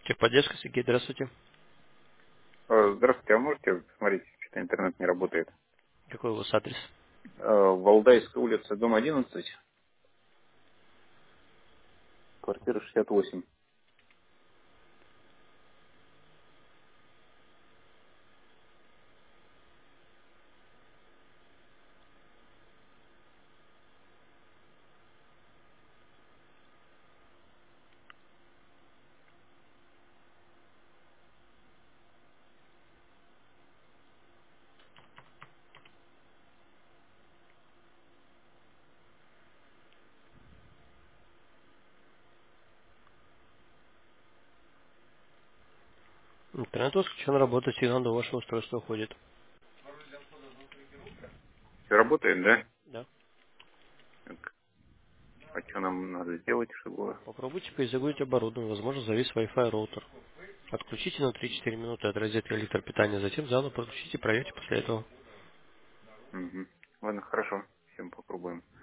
Техподдержка, Сергей, здравствуйте. Здравствуйте, а можете посмотреть, что интернет не работает? Какой у вас адрес? Валдайская улица, дом 11, квартира 68. Интернет отключен, работает, сигнал до вашего устройства уходит. Все работает, да? Да. Так, а что нам надо сделать, чтобы... Попробуйте перезагрузить оборудование, возможно, завис Wi-Fi роутер. Отключите на 3-4 минуты от розетки электропитания, затем заново подключите и проверьте после этого. Мгм. Ладно, хорошо, всем попробуем.